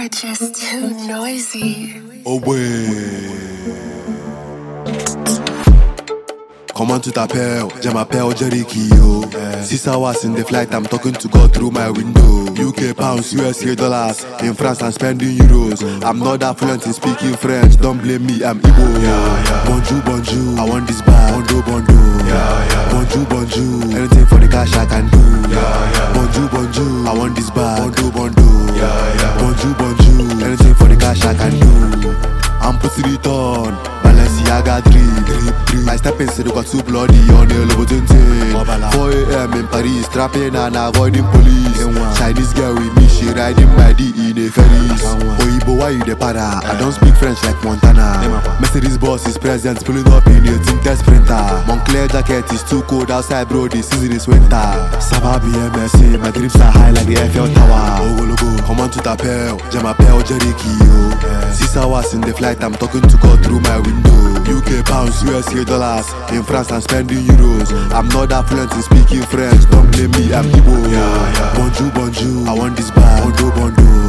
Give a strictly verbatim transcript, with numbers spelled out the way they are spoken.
just too noisy. Oh ouais. Comment tu t'appelles? Je m'appelle Jerry Kio. Six hours in the flight, I'm talking to God through my window. U K pounds, U S A dollars. In France, I'm spending euros. I'm not that fluent in speaking French. Don't blame me, I'm Igbo. Yeah, yeah. Bonjour, bonjour. I want this bag. Bondo, bondo. Yeah, yeah. Bonjour, bonjour. Anything for the cash I can do. Yeah, yeah. Bonjour, bonjour. I want this bag. Bondo, bondo. Yeah, yeah. Bonjour, bonjour. Anything for the cash I can do. I'm putting it on. Balenciaga drip, drip, drip. My stepping city got too bloody on the level twenty. four a m in Paris, trapping and avoiding police. Chinese girl with me, she riding my D in a Ferris. Oyibo, why you the para? I don't speak French like Montana. Mercedes boss is present, pulling up in a Tinker Sprinter. Moncler jacket is too cold outside, bro. The season is winter. Saba B M S A, my dreams are high like the Eiffel Tower. Ogologo, comment tu t'appelles? Je m'appelle Jerry Kio. Six hours in the flight, I'm talking to God through my window. U K pounds, U S A dollars. In France, I'm spending euros. I'm not that fluent in speaking French. Don't blame me, I'm Igbo. Yeah, yeah. Bonjour, bonjour. I want this bag. Bondo, bondo.